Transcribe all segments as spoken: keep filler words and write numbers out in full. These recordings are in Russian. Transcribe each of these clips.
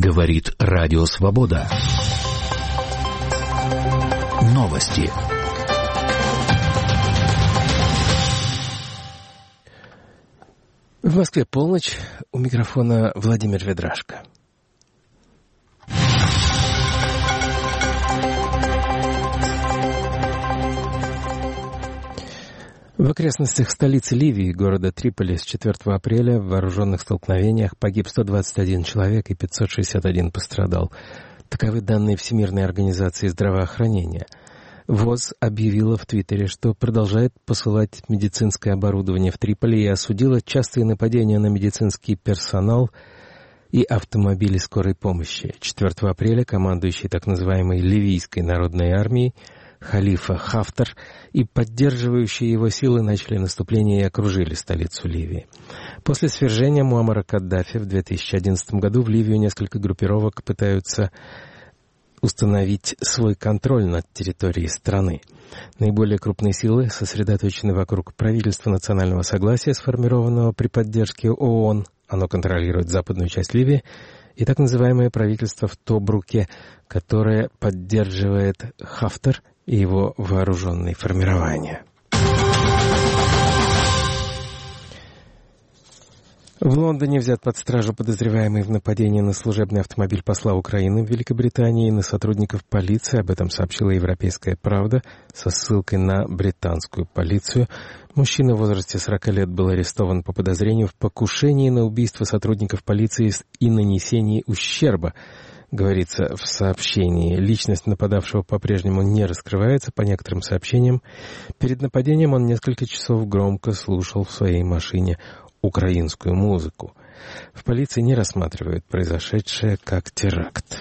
Говорит Радио Свобода. Новости. В Москве полночь. У микрофона Владимир Ведрашко. В окрестностях столицы Ливии, города Триполи, с четвёртого апреля в вооруженных столкновениях погиб сто двадцать один человек и пятьсот шестьдесят один пострадал. Таковы данные Всемирной организации здравоохранения. ВОЗ объявила в Твиттере, что продолжает посылать медицинское оборудование в Триполи и осудила частые нападения на медицинский персонал и автомобили скорой помощи. четвёртого апреля командующий так называемой Ливийской народной армией Халифа Хафтар и поддерживающие его силы начали наступление и окружили столицу Ливии. После свержения Муаммара Каддафи в две тысячи одиннадцатом году в Ливию несколько группировок пытаются установить свой контроль над территорией страны. Наиболее крупные силы сосредоточены вокруг правительства национального согласия, сформированного при поддержке ООН. Оно контролирует западную часть Ливии, и так называемое правительство в Тобруке, которое поддерживает Хафтар и его вооруженные формирования. В Лондоне взят под стражу подозреваемый в нападении на служебный автомобиль посла Украины в Великобритании и на сотрудников полиции. Об этом сообщила «Европейская правда» со ссылкой на британскую полицию. Мужчина в возрасте сорока лет был арестован по подозрению в покушении на убийство сотрудников полиции и нанесении ущерба. Говорится в сообщении. Личность нападавшего по-прежнему не раскрывается. По некоторым сообщениям, перед нападением он несколько часов громко слушал в своей машине украинскую музыку. В полиции не рассматривают произошедшее как теракт.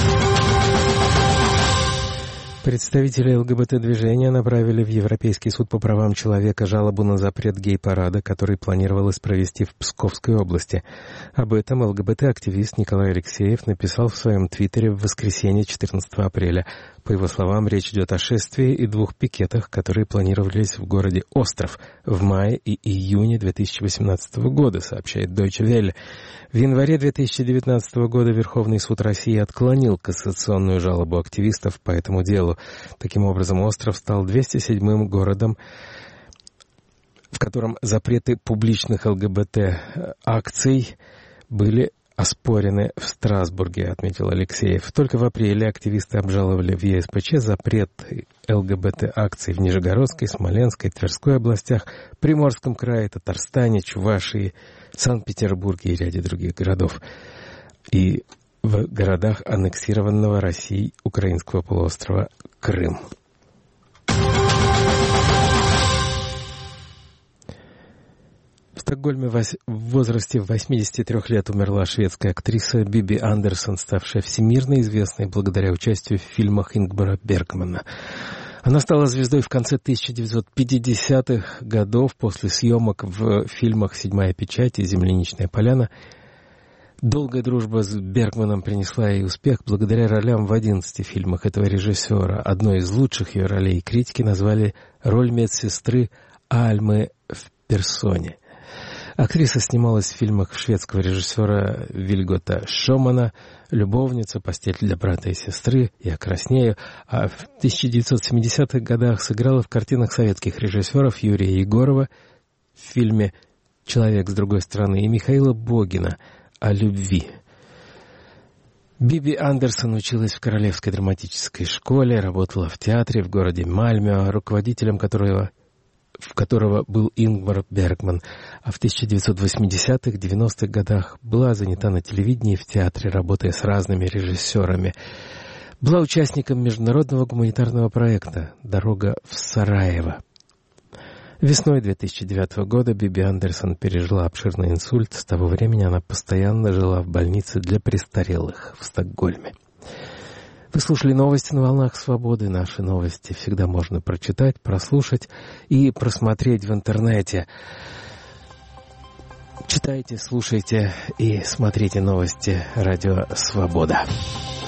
Представители ЛГБТ-движения направили в Европейский суд по правам человека жалобу на запрет гей-парада, который планировалось провести в Псковской области. Об этом ЛГБТ-активист Николай Алексеев написал в своем твиттере в воскресенье четырнадцатого апреля. По его словам, речь идет о шествии и двух пикетах, которые планировались в городе Остров в мае и июне две тысячи восемнадцатого года, сообщает Deutsche Welle. В январе две тысячи девятнадцатого года Верховный суд России отклонил кассационную жалобу активистов по этому делу. Таким образом, Остров стал двести седьмым городом, в котором запреты публичных ЛГБТ-акций были оспорены в Страсбурге, отметил Алексеев. Только в апреле активисты обжаловали в ЕСПЧ запрет ЛГБТ-акций в Нижегородской, Смоленской, Тверской областях, Приморском крае, Татарстане, Чувашии, Санкт-Петербурге и ряде других городов. И в городах аннексированного Россией украинского полуострова Крым. В Стокгольме в возрасте восьмидесяти трёх лет умерла шведская актриса Биби Андерсон, ставшая всемирно известной благодаря участию в фильмах Ингмара Бергмана. Она стала звездой в конце тысяча девятьсот пятидесятых годов после съемок в фильмах «Седьмая печать» и «Земляничная поляна». Долгая дружба с Бергманом принесла ей успех благодаря ролям в одиннадцати фильмах этого режиссера. Одной из лучших ее ролей критики назвали роль медсестры Альмы в персоне. Актриса снималась в фильмах шведского режиссера Вильгота Шомана «Любовница», «Постель для брата и сестры», «Я краснею», а в тысяча девятьсот семидесятых годах сыграла в картинах советских режиссеров Юрия Егорова в фильме «Человек с другой стороны» и Михаила Богина о любви. Биби Андерсон училась в Королевской драматической школе, работала в театре в городе Мальмё, руководителем которого, в которого был Ингмар Бергман, а в тысяча девятьсот восьмидесятых — девяностых годах была занята на телевидении и в театре, работая с разными режиссерами. Была участником международного гуманитарного проекта «Дорога в Сараево». Весной две тысячи девятого года Биби Андерсон пережила обширный инсульт. С того времени она постоянно жила в больнице для престарелых в Стокгольме. Вы слушали новости на волнах свободы. Наши новости всегда можно прочитать, прослушать и просмотреть в интернете. Читайте, слушайте и смотрите новости Радио Свобода.